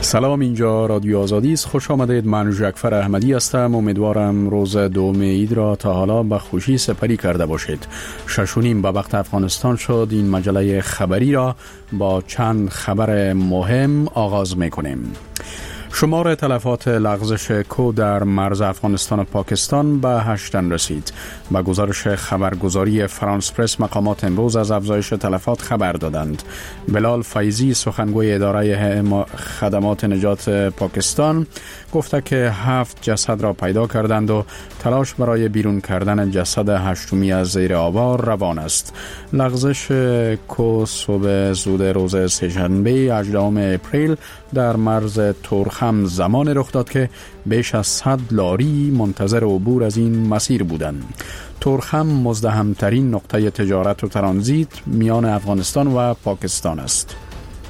سلام، اینجا رادیو آزادی است. خوش آمدید. من جعفر احمدی هستم. امیدوارم روز دوم عید را تا حالا به خوشی سپری کرده باشید. 6:30 به وقت افغانستان شد. این مجله خبری را با چند خبر مهم آغاز می‌کنیم. شمار تلفات لغزش کو در مرز افغانستان و پاکستان به 8 رسید. با گزارش خبرگزاری فرانس پرس، مقامات امروز از افزایش تلفات خبر دادند. بلال فیضی، سخنگوی اداره خدمات نجات پاکستان، گفته که 7 جسد را پیدا کردند و تلاش برای بیرون کردن جسد 8می از زیر آوار روان است. لغزش کو صبح زود روز سه‌شنبه 18 اپریل در مرز تورخم زمان رخ داد که بیش از 100 لاری منتظر عبور از این مسیر بودند. تورخم مزدحم‌ترین نقطه تجارت و ترانزیت میان افغانستان و پاکستان است.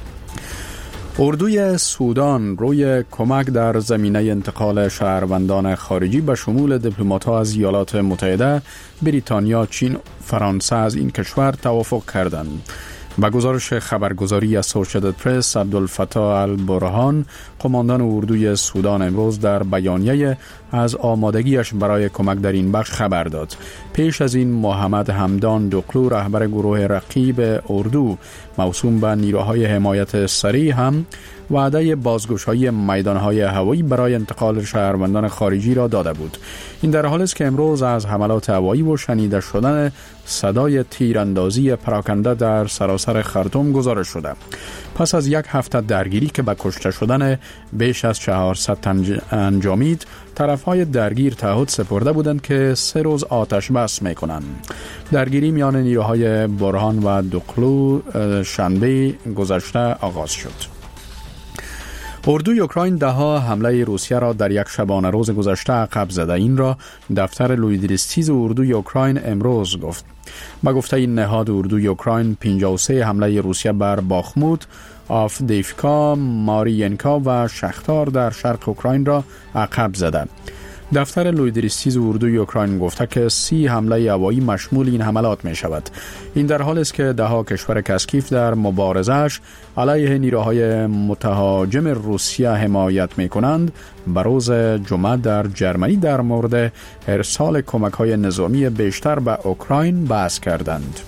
اردوی سودان روی کمک در زمینه انتقال شهروندان خارجی به شمول دیپلمات‌ها از ایالات متحده، بریتانیا، چین، فرانسه از این کشور توافق کردند. با گزارش خبرگزاری اسوسییتد پرس، عبدالفتاح البرهان، قماندان اردوی سودان، امروز در بیانیه از آمادگیش برای کمک در این بخش خبر داد. پیش از این محمد حمدان دقلو، رهبر گروه رقیب اردو موسوم به نیروهای حمایت سریع، هم وعده بازگشایی میدانهای هوایی برای انتقال شهروندان خارجی را داده بود. این در حالی است که امروز از حملات هوایی و شنیده شدن صدای تیراندازی پراکنده در سراسر خرطوم گزارش شده. پس از یک هفته درگیری که به کشته شدن بیش از 400 تن انجامید، طرفهای درگیر تعهد سپرده بودند که 3 روز آتش بس میکنند. درگیری میان نیروهای برهان و دقلو شنبه گذشته آغاز شد. اردوی اوکراین دهها حمله روسیه را در یک شبانه روز گذشته عقب زده. این را دفتر لویدریستیز اردوی اوکراین امروز گفت. با گفته این نهاد، اردوی اوکراین 53 حمله روسیه بر باخموت، آفدیفکا، مارینکا و شختار در شرق اوکراین را عقب زده. دفتر لویدریستیز اردوی اوکراین گفته که 30 حمله هوایی مشمول این حملات می شود. این در حالی است که دهها کشور کثیف در مبارزه‌اش علیه نیروهای متهاجم روسیه حمایت می کنند. به روز جمعه در جرمنی در مورد ارسال کمک‌های نظامی بیشتر به اوکراین بحث کردند.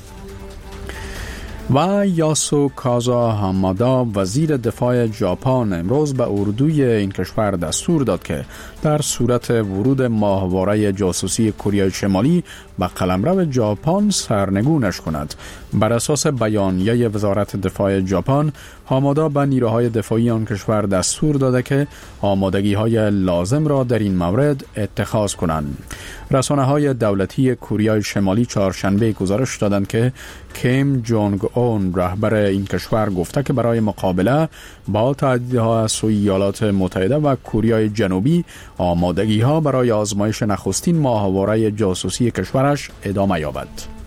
و یاسو کازا همادا، وزیر دفاع ژاپن، امروز به اردوی این کشور دستور داد که در صورت ورود ماهواره جاسوسی کره شمالی به قلمرو ژاپن سرنگونش کند. بر اساس بیانیه وزارت دفاع ژاپن، همادا به نیروهای دفاعی آن کشور دستور داده که آمادگی‌های لازم را در این مورد اتخاذ کنند. رسانه‌های دولتی کره شمالی چهارشنبه گزارش دادند که کیم جونگ اون، رهبر این کشور، گفته که برای مقابله با تهدیدها از سوی ایالات متحده و کره جنوبی، آمادگی‌ها برای آزمایش نخستین ماهواره جاسوسی کشورش ادامه یابد.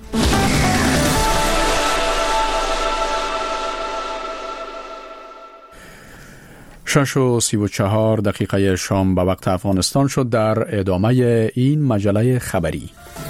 6:34 شام به وقت افغانستان شد. در ادامه این مجله خبری،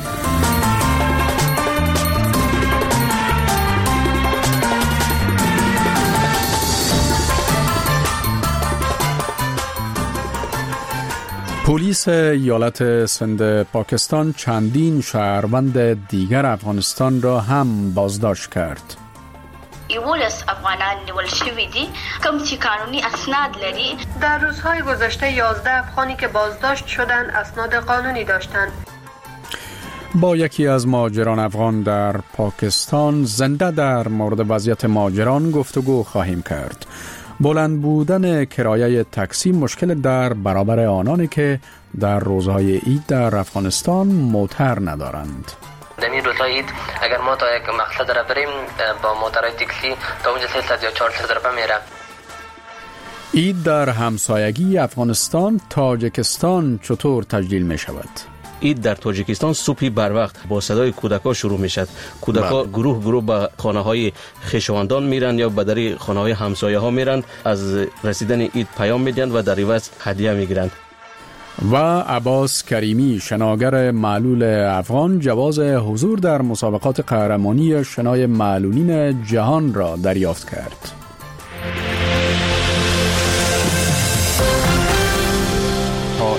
پلیس ایالت سند پاکستان چندین شهروند دیگر افغانستان را هم بازداشت کرد. 11 افغانان نیول شوی دي، کوم چې قانوني اسناد لري. در روزهای گذشته 11 افغانی که بازداشت شدند اسناد قانونی داشتند. با یکی از مهاجران افغان در پاکستان زنده در مورد وضعیت مهاجران گفتگو خواهیم کرد. بلند بودن کرایه تاکسی مشکل در برابر آنانی که در روزهای عید در افغانستان موتر ندارند. در این روزهای عید اگر ما تا یک مقصد را بریم با موترهای تاکسی تا اونجا 300 یا 400 روپیه میره. عید در همسایگی افغانستان تاجیکستان چطور تجلیل می شود؟ عید در تاجیکستان صبحی بر وقت با صدای کودکان شروع می شد. کودکان گروه به خانه های خویشاوندان میرن یا به در خانه های همسایه ها میرن، از رسیدن عید پیام میدن و در عوض هدیه میگیرند. و عباس کریمی، شناگر معلول افغان، جواز حضور در مسابقات قهرمانی شنای معلولین جهان را دریافت کرد.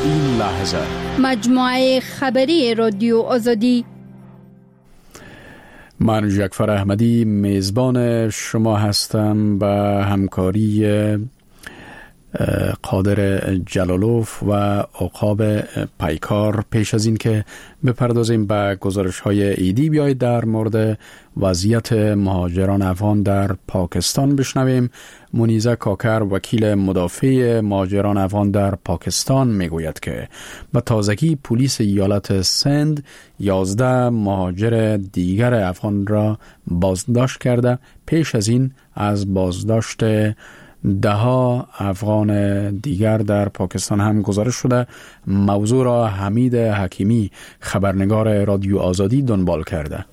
این لحظه. مجموعه خبری رادیو آزادی. من جعفر احمدی میزبان شما هستم به همکاری قادر جلالوف و عقاب پیکار. پیش از این که بپردازیم به گزارش های ایدی، بیایید در مورد وضعیت مهاجران افغان در پاکستان بشنویم. منیزه کاکر، وکیل مدافع مهاجران افغان در پاکستان، میگوید که به تازگی پلیس ایالت سند 11 مهاجر دیگر افغان را بازداشت کرده. پیش از این از بازداشت 10 افغان دیگر در پاکستان هم گزارش شده. موضوع را حمید حکیمی، خبرنگار رادیو آزادی، دنبال کرده.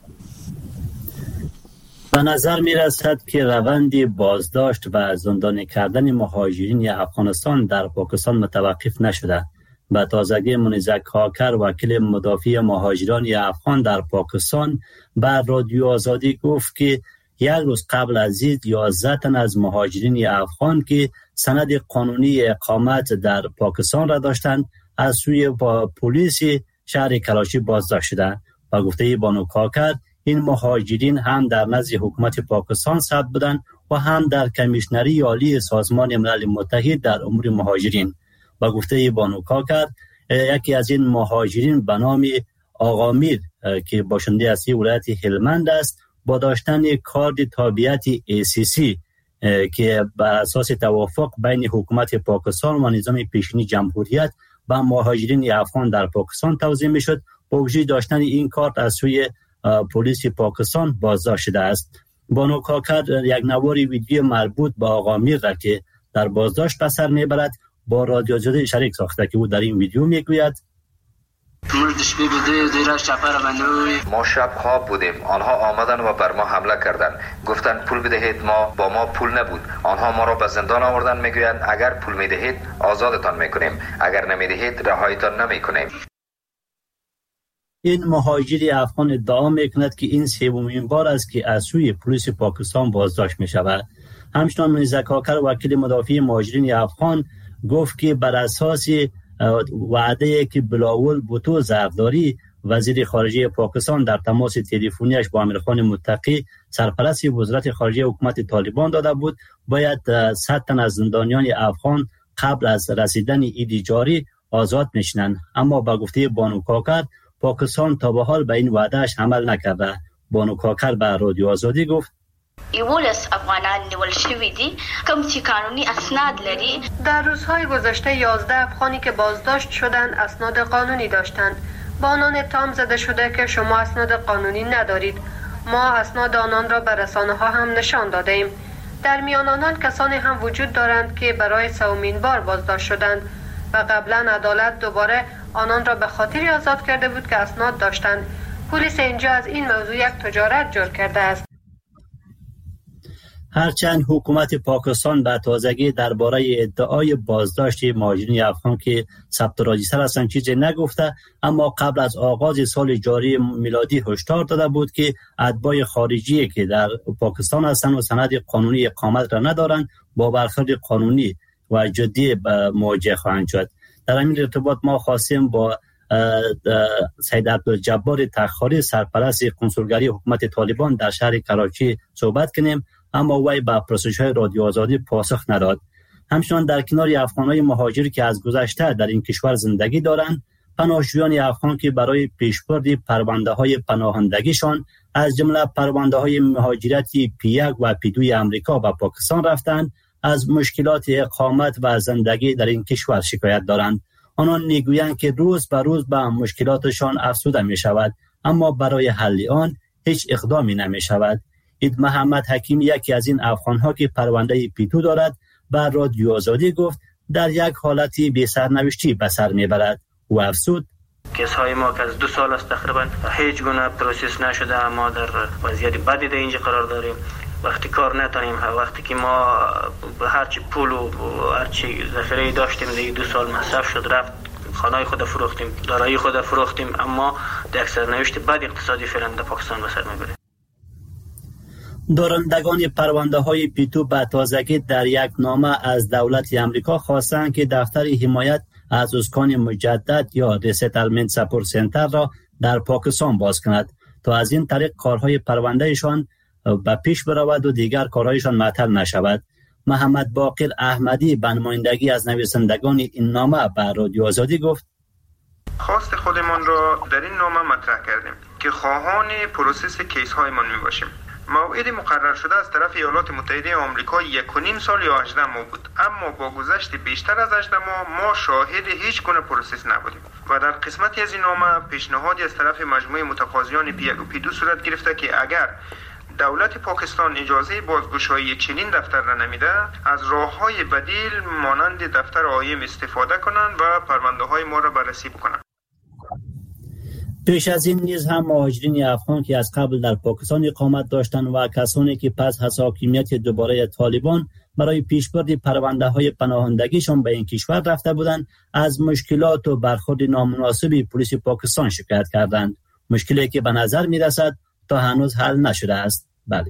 به نظر می رسد که روند بازداشت و زندانی کردن مهاجرین افغانستان در پاکستان متوقف نشده. به تازگی منیزه کاکر، وکیل مدافع مهاجران افغان در پاکستان، بر رادیو آزادی گفت که یک روز قبل از این 11 تن از مهاجرین افغان که سند قانونی اقامت در پاکستان را داشتند از سوی پلیس شهر کلاشی بازداشت شدند. و گفته بانو کاکر، این مهاجرین هم در نزد حکومت پاکستان ثبت بودند و هم در کمیشنری عالی سازمان ملل متحد در امور مهاجرین. و گفته بانو کاکر، یکی از این مهاجرین به نام آقا میر که باشنده اصلی ولایت هلمند است، با داشتن کارت تابعیت ACC که بر اساس توافق بین حکومت پاکستان و نظام پیشینی جمهوریت و مهاجرین افغان در پاکستان توزیع میشد، با وجود داشتن این کارت از سوی پلیس پاکستان بازداشت شده است. بانو کاکر یک نوار ویدیو مربوط به آقا میر را که در بازداشت به سر میبرد با رادیو آزادی شریک ساخته که او در این ویدیو میگوید: ما شب خواب بودیم، آنها آمدن و بر ما حمله کردند، گفتند پول بدهید. با ما پول نبود. آنها ما را به زندان آوردن، میگویند اگر پول میدهید آزادتان میکنیم، اگر نمیدهید رهایتان نمیکنیم. این مهاجر افغان ادعا میکند که این سومین بار است که از سوی پلیس پاکستان بازداشت میشود. همچنان منیزه کاکر، وکیل مدافع مهاجرین افغان، گفت که بر اساس وعده که بلاول بوتو زرداری، وزیر خارجه پاکستان، در تماس تلفنیش با امیرخان متقی، سرپرست وزارت خارجه حکومت طالبان داده بود، باید 100 تن از زندانیان افغان قبل از رسیدن عید جاری آزاد میشنند. اما با گفته بانو کاکر، پاکستان تا به حال به این وعدهش عمل نکرده. بانو کاکر به رادیو آزادی گفت: 11 افغانان نیول شوی دي کوم چې قانوني اسناد لري. در روزهای گذشته 11 افغانی که بازداشت شدند اسناد قانونی داشتند. با آنان اتهام زده شده که شما اسناد قانونی ندارید. ما اسناد آنان را به رسانه‌ها هم نشان داده ایم. در میان آنان کسانی هم وجود دارند که برای سومین بار بازداشت شدند و قبلا عدالت دوباره آنان را به خاطری آزاد کرده بود که اسناد داشتند. پلیس اینجا از این موضوع یک تجارت جور کرده است. هرچند حکومت پاکستان به تازگی درباره ادعای بازداشت مهاجرین افغان که ثبت راجیسر هستند چیزی نگفته، اما قبل از آغاز سال جاری میلادی هشدار داده بود که اتباع خارجی که در پاکستان هستند و سند قانونی اقامت را ندارند با برخورد قانونی و جدی مواجه خواهند شد. در همین ارتباط ما خواستیم با سید عبدالجبار تخاری، سرپرست کنسولگری حکومت طالبان در شهر کراچی صحبت کنیم، اما وی به پرسش‌های رادیو آزادی پاسخ نداد. همچنان در کنار افغان‌های مهاجر که از گذشته در این کشور زندگی دارند، پناهجویان افغان که برای پیشبرد پرونده‌های پناهندگیشان از جمله پرونده‌های مهاجرت P1 و P2 امریکا و پاکستان رفتند، از مشکلات اقامت و زندگی در این کشور شکایت دارند. آنان میگویند که روز به روز به مشکلاتشان افزوده می‌شود، اما برای حل آن هیچ اقدامی نمی‌شود. اید محمد حکیم، یکی از این افغان‌ها که پرونده P2 دارد، بر رادیو آزادی گفت در یک حالتی بی سرنوشتی به سر میبرد. و افزود: کیس‌های ما که از 2 سال است تقریبا هیچ گونه پروسس نشده، ما در وضعیت بدی در اینجا قرار داریم. وقتی کار نتونیم، وقتی که ما هرچی پول و هرچی ذخیره داشتیم در 2 سال مصرف شد، رفت، خانه خود فروختیم، دارایی خود فروختیم، اما در سرنوشت بد اقتصادی فعلا در پاکستان به سر میبریم. دارندگان پرونده های P2 به تازگی در یک نامه از دولت امریکا خواستند که دفتر حمایت از اسکان مجدد یا ریسیتلمنت سپورت سنتر را در پاکستان باز کند تا از این طریق کارهای پروندهشان به پیش برود و دیگر کارهایشان معطل نشود. محمد باقر احمدی به نمایندگی از نویسندگان این نامه به رادیو آزادی گفت: خواست خودمان را در این نامه مطرح کردیم که خواهان پروسس کیس هایمان می باشیم. موعد مقرر شده از طرف ایالات متحده آمریکا 1.5 سال یا 18 ماه بود، اما با گذشت بیشتر از 18 ماه ما شاهد هیچ گونه پروسس نبودیم و در قسمتی از این نامه پیشنهادی از طرف مجموعه متقاضیان P1 و P2 صورت گرفته که اگر دولت پاکستان اجازه بازگشایی چنین دفتر را نمیده، از راه‌های بدیل مانند دفتر آیم استفاده کنند و پرونده‌های ما را بررسی بکنند. پیش از این نیز هم مهاجرین افغان که از قبل در پاکستان اقامت داشتند و کسانی که پس از حاکمیت دوباره طالبان برای پیشبرد پرونده‌های پناهندگیشان به این کشور رفته بودند، از مشکلات و برخورد نامناسبی پلیس پاکستان شکایت کردند. مشکلی که به نظر می‌رسد تا هنوز حل نشده است. بله.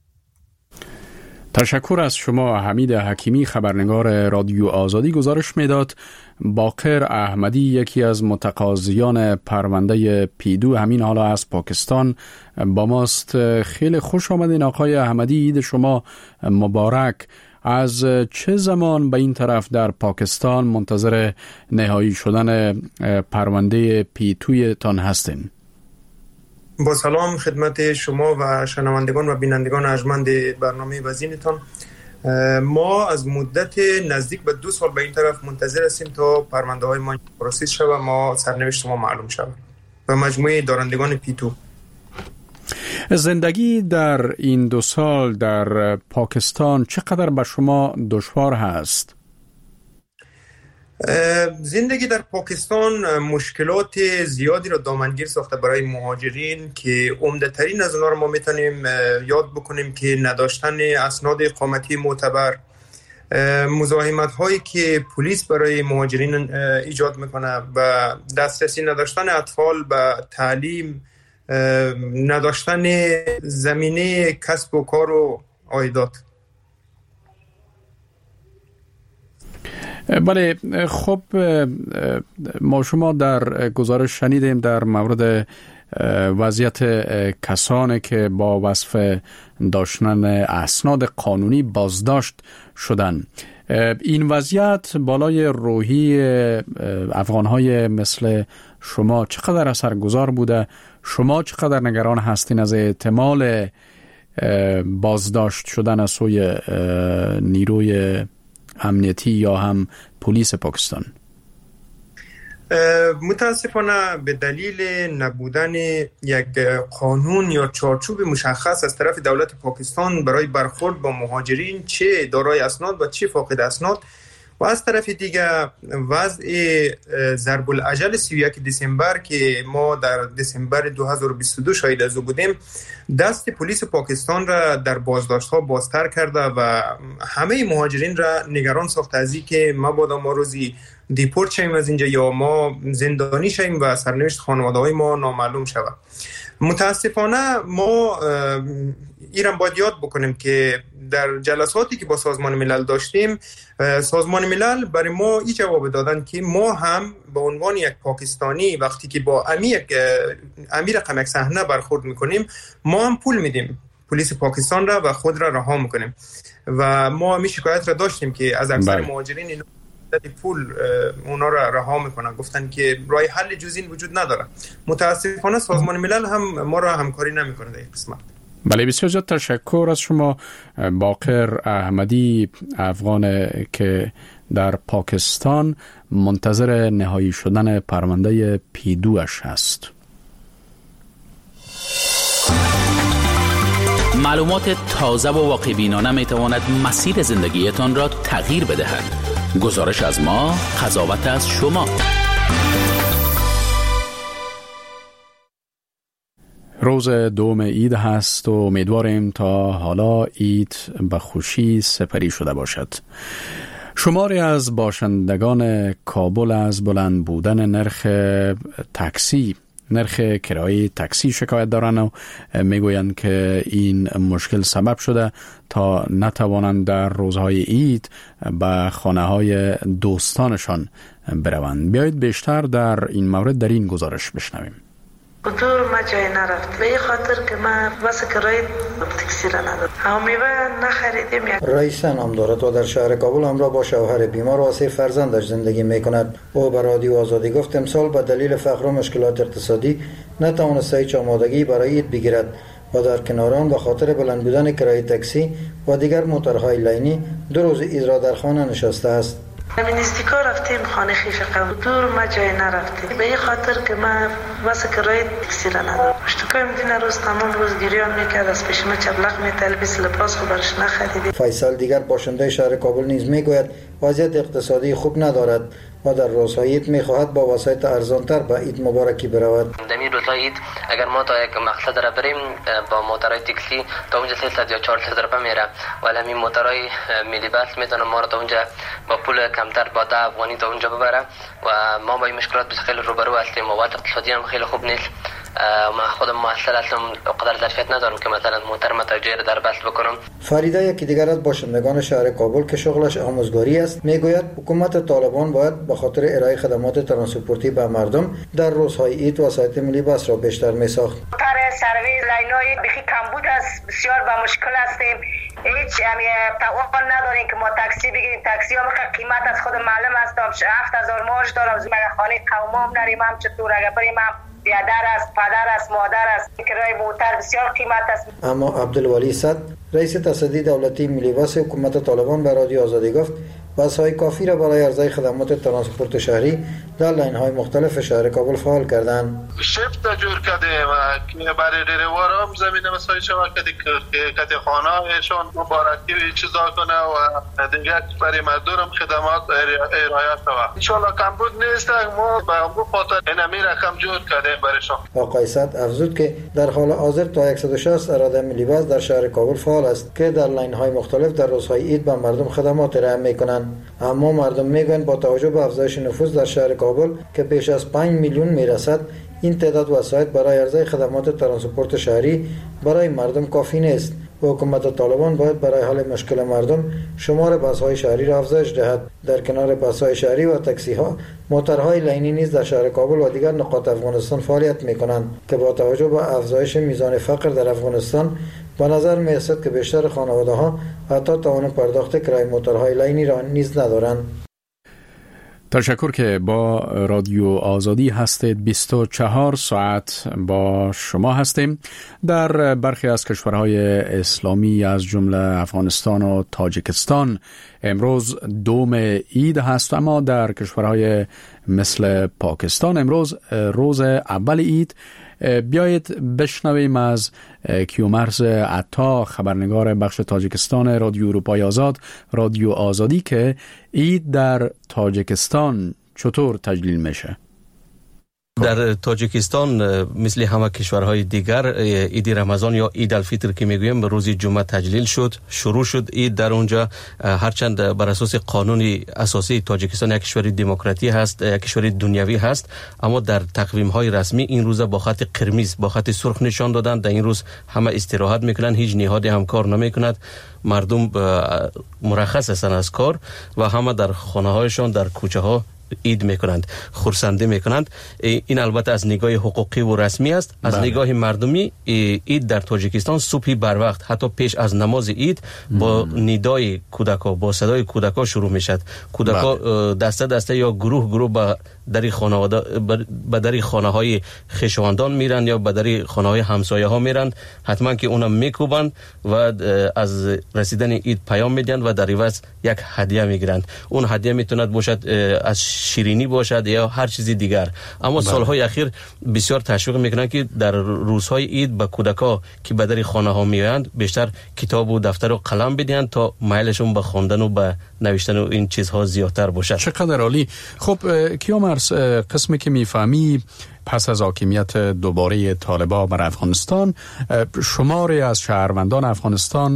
تشکر از شما. حمید حکیمی، خبرنگار رادیو آزادی، گزارش میداد باقر احمدی، یکی از متقاضیان پرونده P2 همین حالا از پاکستان، با ماست. خیلی خوش آمدین آقای احمدی، عید شما مبارک. از چه زمان به این طرف در پاکستان منتظر نهایی شدن پرونده P2 تان هستین؟ با سلام خدمت شما و شنوندگان و بینندگان ارجمند برنامه وزینتان. ما از مدت نزدیک به 2 سال به این طرف منتظر هستیم تا پرونده های ما پروسس شود و ما سرنوشت ما معلوم شود و مجموعه دارندگان P2. زندگی در این 2 سال در پاکستان چقدر به شما دشوار هست؟ زندگی در پاکستان مشکلات زیادی را دامنگیر ساخته برای مهاجرین که عمده ترین از اونها را ما میتونیم یاد بکنیم که نداشتن اسناد اقامتی معتبر، مزاحمت هایی که پلیس برای مهاجرین ایجاد میکنه و دسترسی نداشتن اطفال به تعلیم، نداشتن زمینه کسب و کار و عایدات. بله، خب ما شما در گزارش شنیدیم در مورد وضعیت کسانی که با وصف داشتن اسناد قانونی بازداشت شدن. این وضعیت بالای روحی افغان‌های مثل شما چقدر اثرگذار بوده؟ شما چقدر نگران هستین از احتمال بازداشت شدن از سوی نیروی امنیتی یا هم پلیس پاکستان؟ متاسفانه به دلیل نبودن یک قانون یا چارچوب مشخص از طرف دولت پاکستان برای برخورد با مهاجرین، چه دارای اسناد و چه فاقد اسناد، و از طرف دیگه وضع ضرب الاجل 31 دسامبر که ما در دسامبر 2022 شاهد از او بودیم، دست پلیس پاکستان را در بازداشت‌ها بازتر کرده و همه مهاجرین را نگران ساخته از این که مبادا ما روزی دیپورت شویم از اینجا یا ما زندانی شویم و سرنوشت خانواده‌های ما نامعلوم شود. متاسفانه ما ایران باید یاد بکنیم که در جلساتی که با سازمان ملل داشتیم، سازمان ملل برای ما این جواب دادن که ما هم به عنوان یک پاکستانی وقتی که با امیر رقم یک صحنه برخورد میکنیم، ما هم پول میدیم پلیس پاکستان را و خود را رها میکنیم و ما همی شکایت را داشتیم که از اکثر مهاجرین اینا پول اونا را رها میکنن، گفتن که راه حل جز این وجود نداره. متاسفانه سازمان ملل هم ما را همکاری نمیکنه در این قسمت. بله، بسیار زیاد تشکر از شما باقر احمدی، افغان که در پاکستان منتظر نهایی شدن پرونده P2 هست. معلومات تازه و واقع بینانه می تواند مسیر زندگیتان را تغییر بدهد. گزارش از ما، قضاوت از شما. روز دوم عید هست و امیدواریم تا حالا عید به خوشی سپری شده باشد. شماری از باشندگان کابل از بلند بودن نرخ تاکسی نرخ کرایه تاکسی شکایت دارند و میگویند که این مشکل سبب شده تا نتوانند در روزهای عید به خانه های دوستانشان بروند. بیایید بیشتر در این مورد در این گزارش بشنویم. دور ما جای نرفت به این خاطر که من واسه کرایه تاکسی را ندارم. همیشه نخریدیم. رئیس نام دارد و در شهر کابل همراه با شوهر بیمار و 3 فرزندش زندگی میکند. او به رادیو آزادی گفت امسال به دلیل فقر و مشکلات اقتصادی نتوانست هیچ آمادگی برای عید بگیرد و در کنار آن به خاطر بلند بودن کرایه تاکسی و دیگر موترهای لینی 2 روز عید را در خانه نشسته است. همین نزدیکا رفتیم خانه خیش قبل دور ما جای نرفتیم به این خاطر که من واسه کرایه تاکسی را ندارم. اشتکایم دین روز تمام روز گریان میکرد از پیش ما چبلق میتلبس لباس خو برش نخریدیم. فیصل دیگر باشنده شهر کابل نیز میگوید وضعیت اقتصادی خوب ندارد و در روزهای عید میخواهد با وسایط ارزانتر به عید مبارکی برود. در این روزهای عید اگر ما تا یک مقصد را بریم با موترهای تاکسی تا اونجا 300 یا 400 درپا میره، ولی همین موترهای ملی بس میتونه ما را تا اونجا با پول کمتر با 10 افغانی تا اونجا ببره و ما با این مشکلات بس خیلی روبرو هستیم و وضع اقتصادی هم خیلی خوب نیست. ما خودم مؤثر اصلا قدر ظرفیت ندارم که مثلا موتر متاجر در بس بکنم. فریده یکی دیگر از باشندگان شهر کابل که شغلش آموزگاری است میگوید حکومت طالبان باید به خاطر ارائه خدمات ترانسپورتی به مردم در روزهای عید وسایط ملی بس را بیشتر میساخت. موتر سرویس لینای بخی کمبود است، بسیار با مشکل هستیم. هیچ توقع نداریم که ما تاکسی بگیریم. تاکسی هم قیمت از خود معلوم است. 7000 مارج دارم. مگه خانه قومم داریم هم چطور اگه بریم هم بیادر است، پدر است، مادر است. کرایه موتر بسیار قیمت است. اما عبدالولی صد رئیس تصدی دولتی ملی بس حکومت طالبان به رادیو آزادی گفت بس‌های کافی را برای عرضه خدمات ترانسپورت شهری در لاین‌های مختلف شهر کابل فعال کردند. شفت جور کردیم که برای ریروار هم زمین مسای شما که خانه‌شان مبارکی چیزا کنه و دیگه برای مردم خدمات ارائه شود. ان شاء الله کمبود نیست. ما به اون خاطر اینمی رقم جور کردیم برایشان. آقای صد افزود که در حال حاضر تا 160 اراده ملی بس در شهر کابل فعال است که در لاین‌های مختلف در روزهای عید به مردم خدمات ارائه می‌کنند. اما مردم میگویند با توجه به افزایش نفوس در شهر کابل که بیش از 5 میلیون میرسد این تعداد وسایط برای عرضه خدمات ترانسپورت شهری برای مردم کافی نیست و حکومت طالبان باید برای حل مشکل مردم شمار بس‌های شهری را افزایش دهد. در کنار بس‌های شهری و تاکسی‌ها موترهای لینی نیز در شهر کابل و دیگر نقاط افغانستان فعالیت می‌کنند که با توجه به افزایش میزان فقر در افغانستان به نظر می‌رسد که بیشتر خانواده‌ها حتی توان پرداخت کرایه موترهای لینی را نیز ندارند. تشکر که با رادیو آزادی هستید. 24 ساعت با شما هستیم. در برخی از کشورهای اسلامی از جمله افغانستان و تاجیکستان امروز دوم عید هست، اما در کشورهای مثل پاکستان امروز روز اول عید. بیایید بشنویم از کیومرث عطا، خبرنگار بخش تاجیکستان رادیو اروپای آزاد، رادیو آزادی، که عید در تاجیکستان چطور تجلیل میشه. در تاجیکستان مثل همه کشورهای دیگر عید رمضان یا عید الفطر که میگویم روز جمعه تجلیل شد، شروع شد عید در اونجا. هرچند بر اساس قانون اساسی تاجیکستان یک کشور دموکراتی هست، یک کشور دنیوی هست، اما در تقویم های رسمی این روز با خط قرمز با خط سرخ نشان دادن. در این روز همه استراحت میکنن، هیچ نهادی هم کار نمیکند، مردم مرخص هستند از کار و همه در خانه هایشان در کوچه ها عید میکنند، خورسندی میکنند. این البته از نگاه حقوقی و رسمی است. از نگاه مردمی عید در تاجیکستان صبحی بر وقت حتی پیش از نماز عید با ندای کودکا، با صدای کودکا شروع میشد. کودکا دسته دسته یا گروه گروه به در خانواده به در خانه های خویشاوندان میرن یا به در خانه های همسایه ها میرن، حتما که اونا میکوبند و از رسیدن عید پیام میدن و در عوض یک هدیه میگیرند. اون هدیه میتوند باشد از شیرینی باشد یا هر چیزی دیگر. اما سالهای اخیر بسیار تشویق میکنن که در روزهای عید به کودکا که به در خانه ها میآیند بیشتر کتاب و دفتر و قلم بدهند تا میلشون به خواندن و به نوشتن و این چیزها زیادتر باشد. چقدر عالی. خب کیومرث، قسمی که میفهمی پس از حاکمیت دوباره طالبان بر افغانستان، شماری از شهروندان افغانستان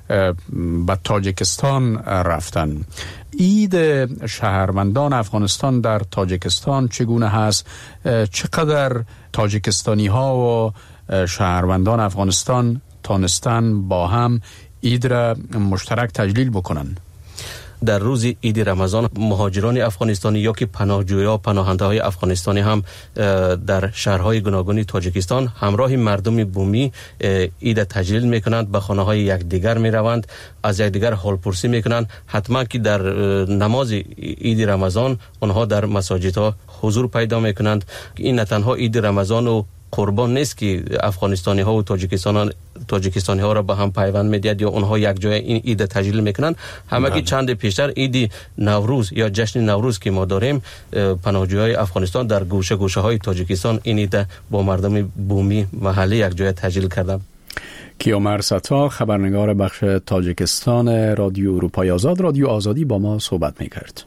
به تاجیکستان رفتن. عید شهروندان افغانستان در تاجیکستان چگونه هست؟ چقدر تاجیکستانی ها و شهروندان افغانستان تانستن با هم عید را مشترک تجلیل بکنن؟ در روز عید رمضان مهاجران افغانستانی یا که پناهجویا پناهنده های افغانستانی هم در شهرهای گوناگون تاجیکستان همراه مردم بومی عید تجلیل میکنند، به خانه های یکدیگر میروند، از یکدیگر حالپرسی میکنند. حتما که در نماز عید رمضان آنها در مساجد ها حضور پیدا میکنند. این نه تنها عید رمضان و قربان نیست که افغانستانی ها و تاجیکستانی ها را به هم پیوند میدهد یا اونها یک جای این عید تجلیل میکنند. همه که چند پیشتر عید نوروز یا جشن نوروز که ما داریم، پناهجویان افغانستان در گوشه گوشه های تاجیکستان این عید با مردم بومی محلی یک جای تجلیل کردند. کیومرث ستا، خبرنگار بخش تاجیکستان رادیو اروپای آزاد، رادیو آزادی با ما صحبت میکرد.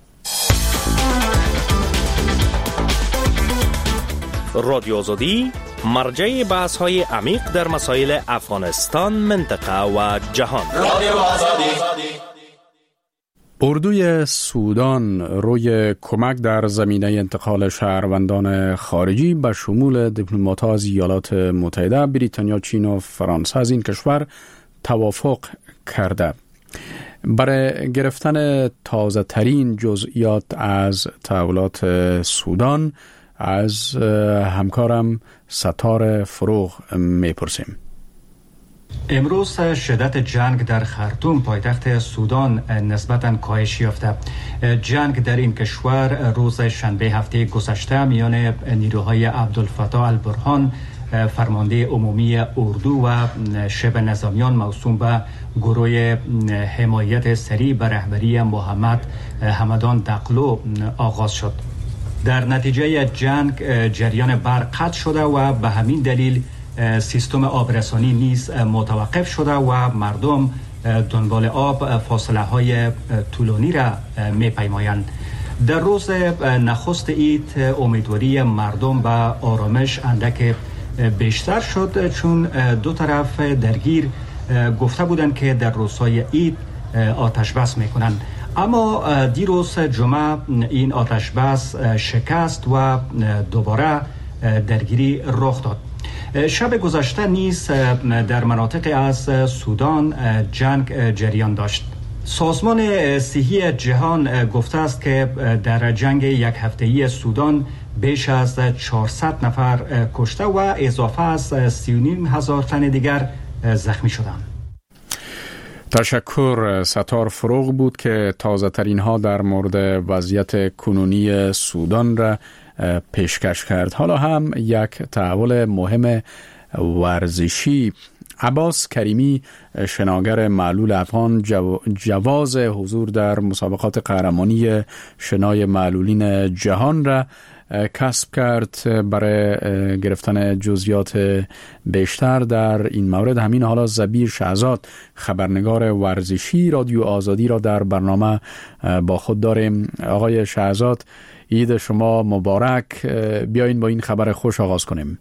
رادیو آزادی مرجع بحث های عمیق در مسائل افغانستان، منطقه و جهان. رادیو آزادی. اردوی سودان روی کمک در زمینه انتقال شهروندان خارجی به شمول دیپلمات‌ها از ایالات متحده، بریتانیا، چین و فرانسه از این کشور توافق کرده. برای گرفتن تازه ترین جزئیات از تحولات سودان از همکارم ستار فروغ میپرسیم. امروز شدت جنگ در خرطوم پایتخت سودان نسبتاً کاهش یافته. جنگ در این کشور روز شنبه هفته گذشته میان نیروهای عبدالفتاح البرهان فرمانده عمومی اردو و شبه نظامیان موسوم به گروه حمایت سریع به رهبری محمد حمدان دقلو آغاز شد. در نتیجه جنگ جریان برق قطع شده و به همین دلیل سیستم آبرسانی نیز متوقف شده و مردم دنبال آب فاصله های طولانی را می‌پیمایند. در روز نخست عید امیدواری مردم به آرامش اندک بیشتر شد، چون دو طرف درگیر گفته بودند که در روزهای عید آتش بس میکنند. اما دیروز جمعه این آتش بس شکست و دوباره درگیری رخ داد. شب گذشته نیز در مناطق از سودان جنگ جریان داشت. سازمان صحی جهان گفته است که در جنگ یک هفته‌ای سودان بیش از 400 نفر کشته و اضافه از 39,000 تن دیگر زخمی شدند. تشکر. ستار فروغ بود که تازه ترین ها در مورد وضعیت کنونی سودان را پیشکش کرد. حالا هم یک تحول مهم ورزشی. عباس کریمی، شناگر معلول افغان، جواز حضور در مسابقات قهرمانی شنای معلولین جهان را کسب کرد. برای گرفتن جزئیات بیشتر در این مورد همین حالا زبیر شهزاد، خبرنگار ورزشی رادیو آزادی را در برنامه با خود داریم. آقای شهزاد، عید شما مبارک. بیاین با این خبر خوش آغاز کنیم.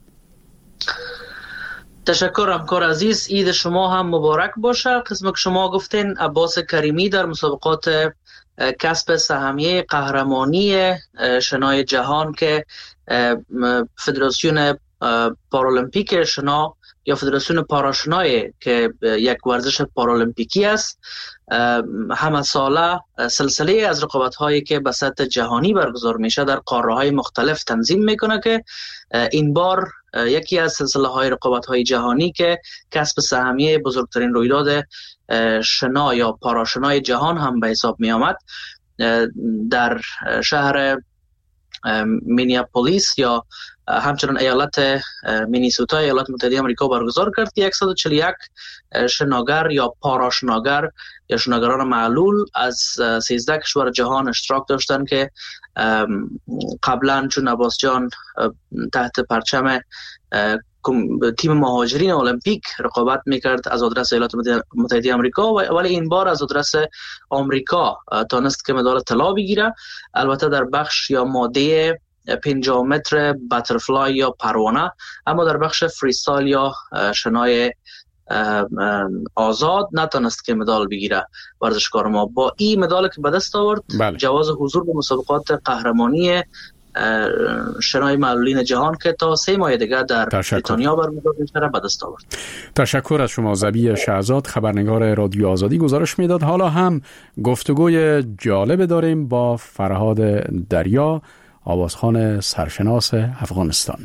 تشکر همکار عزیز، عید شما هم مبارک باشه. قسم که شما گفتین، عباس کریمی در مسابقات کسب سهمیه قهرمانی شنای جهان که فدراسیون پارالمپیک شنا یا فدراسیون پاراشنای که یک ورزش پارالمپیکی است، همه ساله سلسله از رقابت‌هایی که به سطح جهانی برگزار میشه در قاره‌های مختلف تنظیم میکنه که این بار یکی از سلسله‌های رقابت‌های جهانی که کسب سهمیه بزرگترین رویداد شنا یا پاراشنای جهان هم به حساب می آمد در شهر مینیاپولیس یا همچنان ایالت مینیسوتا ایالات متحده آمریکا برگزار کرد. 141 شناگر یا پاراشناگر یا شناگران معلول از 13 کشور جهان اشتراک داشتند که قبلا چون عباس جان تحت پرچم تیم مهاجرین المپیک رقابت میکرد از آدرس ایالات متحده آمریکا، ولی این بار از آدرس آمریکا تانست که مدال طلا بگیره. البته در بخش یا ماده 50 متر باترفلای یا پروانه، اما در بخش فریستایل یا شنای آزاد نتونست که مدال بگیره. ورزشکار ما با این مدال که به دست آورد جواز حضور به مسابقات قهرمانی شنای معلولین جهان که تا 3 ماه دیگه در بریتانیا برگزار میشه به دست آورد. تشکر از شما. ذبیح شهزاد، خبرنگار رادیو آزادی، گزارش میداد. حالا هم گفتگوی جالب داریم با فرهاد دریا، آوازخوان سرشناس افغانستان.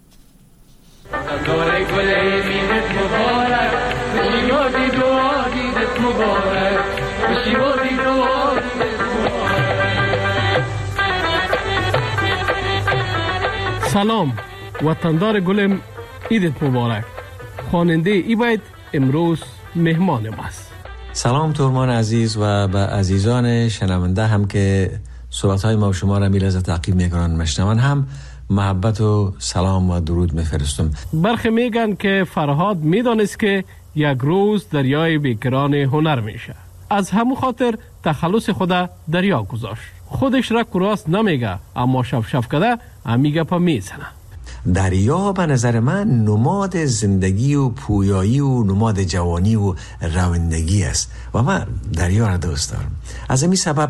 سلام وطندار گلم، عیدت مبارک. خواننده ای باید امروز مهمان ماست. سلام تورمان عزیز و به عزیزان شنونده هم که صحبت‌های ما و شما را میلحظه تعقیب میکنن مشنون هم محبت و سلام و درود میفرستم. برخی میگن که فرهاد میدانست که یک روز دریای بیکران هنر میشه، از همون خاطر تخلص خود دریا گذاشت. خودش را کراس نمیگه اما شف کده میگه پا میزنه. دریا به نظر من نماد زندگی و پویایی و نماد جوانی و روندگی است و من دریا را دوست دارم. از همین سبب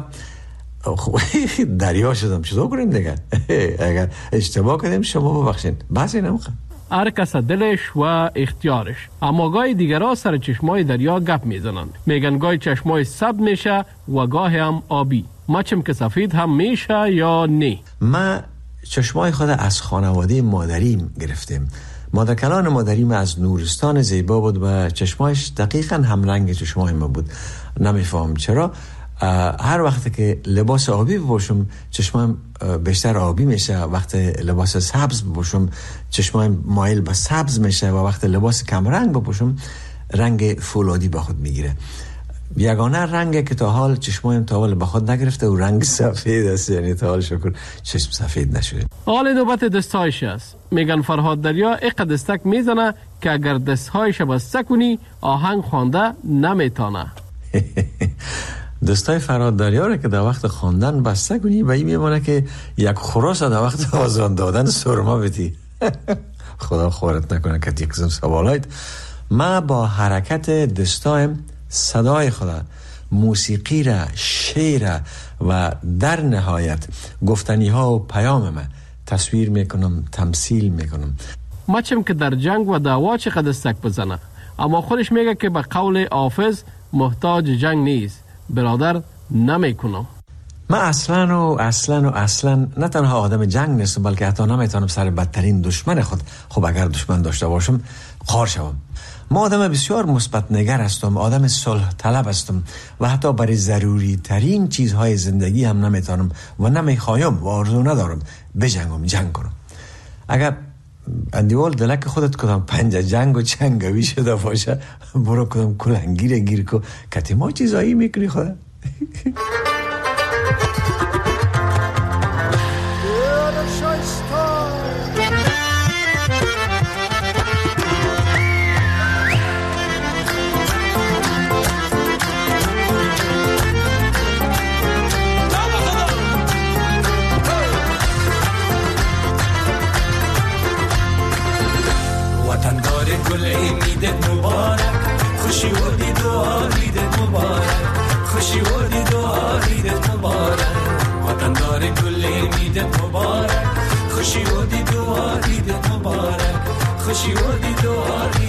دریا شدم. چطور کنیم دیگه؟ اگر اشتباه کردیم شما ببخشید، بحثی نمیخوام. هر کس دلش و اختیارش. اما گاهی دیگرها سر چشمای دریا گپ میزنند، میگن گاهی چشمای سبز میشه و گاهی هم آبی. مچم که سفید هم میشه یا نه؟ ما چشمای خود از خانواده مادریم گرفتیم. مادر کلان مادریم از نورستان زیبا بود و چشمایش دقیقاً هم رنگ چشمای ما بود. نمیفهم چرا هر وقت که لباس آبی بپوشم چشمایم بیشتر آبی میشه، وقت لباس سبز بپوشم چشمایم مایل به سبز میشه و وقت لباس کم رنگ بپوشم رنگ فولادی به خود میگیره. یگانه رنگی که تا حال چشمایم تا حال به خود نگرفته و رنگ سفید است، یعنی تا حال شکر چشم سفید نشده. حال نوبت دستایش است. میگن فرهاد دریا اقا دستک میزنه که اگر دستهایش بسته کنی آهنگ خوانده نمیتانه. دستای فرهاد دریا را که در وقت خواندن بسته کنی به این میمونه که یک خراس در وقت آزان دادن سرما بدی. خدا خورت نکنه که یک قسم سوالایت. ما با حرکت دستایم صدای خدا، موسیقی را، شعر و در نهایت گفتنی ها و پیام ما تصویر میکنم، تمثیل میکنم. مچم که در جنگ و دعوا چقدر دستک بزنه، اما خودش میگه که به قول حافظ محتاج جنگ نیست، برادر نمیکنم. من اصلا نه تنها آدم جنگ نیستم بلکه حتی نمیتونم سر بدترین دشمن خود، خب اگر دشمن داشته باشم، خار شوم. ما آدم بسیار مثبت نگر هستم، آدم صلح طلب هستم و حتی برای ضروری ترین چیزهای زندگی هم نمیتونم و نمیخوایم و آرزو ندارم بجنگم، جنگ کنم. اگر اندیوال دلک خودت کدام پنجه جنگ و چنگوی شده باشه، برو کدام کلنگیر گیر کو کتی ما چیزایی میکنی خدا. خوشی و دیدار عیدت مبارک، خوشی و دیدار عیدت مبارک، وطندار گل عیدت مبارک، خوشی و دیدار عیدت مبارک، خوشی و دیدار